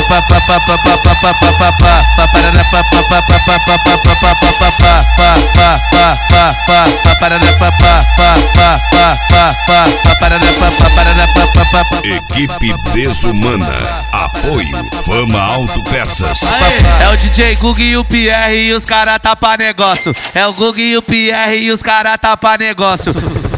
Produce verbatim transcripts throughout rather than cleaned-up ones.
Equipe Desumana. Apoio Fama Autopeças. Aê, é o D J Gug e o Pierre e os cara tá pra negócio. É o Gug e o Pierre e os cara tá pra negócio.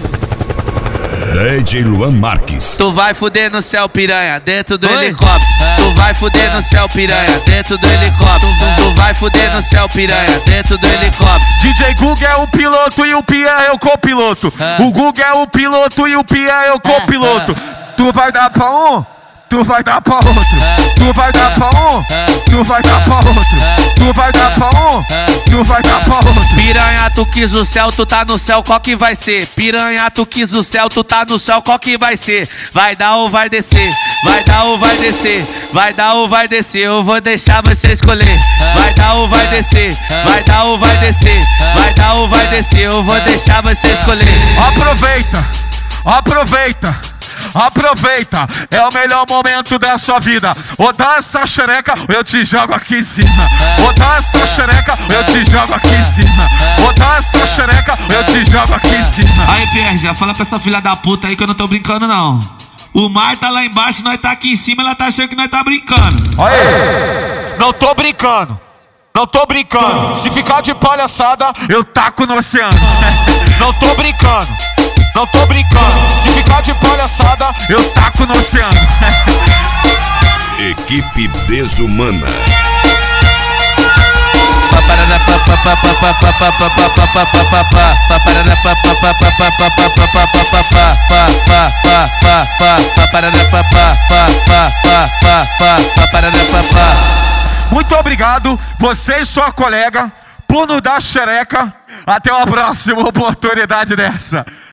D J Luan Marques. Tu vai fuder no céu, piranha, dentro do Oi? helicóptero. Tu vai fuder no céu, piranha, dentro do helicóptero. Tu vai fuder no céu, piranha, dentro do helicóptero. D J Gug é o piloto e o Pierre é o copiloto. O Gug é o piloto e o Pierre é o copiloto. Tu vai dar pra um, tu vai dar pra outro. Tu vai dar pra um, tu vai dar pra outro. Tu vai dar pra um, tu vai dar pra outro. Piranha, tu quis o céu, tu tá no céu, qual que vai ser? Piranha, tu quis o céu, tu tá no céu, qual que vai ser? Vai dar ou vai descer? Vai dar ou vai descer? Vai dar ou vai descer? Eu vou deixar você escolher. Vai dar ou vai descer? Vai dar ou vai descer? Vai dar ou vai descer? Eu vou deixar você escolher. Aproveita, aproveita. Aproveita, é o melhor momento da sua vida. Ou dá essa xereca, ou eu te jogo aqui em cima. Ou dá essa xereca, ou eu te jogo aqui em cima. Ou dá essa xereca, ou eu te jogo aqui em cima. Aí, Pierre, já fala pra essa filha da puta aí que eu não tô brincando, não. O mar tá lá embaixo, nós tá aqui em cima, ela tá achando que nós tá brincando. Aí, não tô brincando. Não tô brincando. Se ficar de palhaçada, eu taco no oceano. Não tô brincando. Não tô brincando, se ficar de palhaçada, eu taco no oceano. Equipe Desumana. Muito obrigado, você e sua colega, por nos dar xereca. Até uma próxima oportunidade dessa.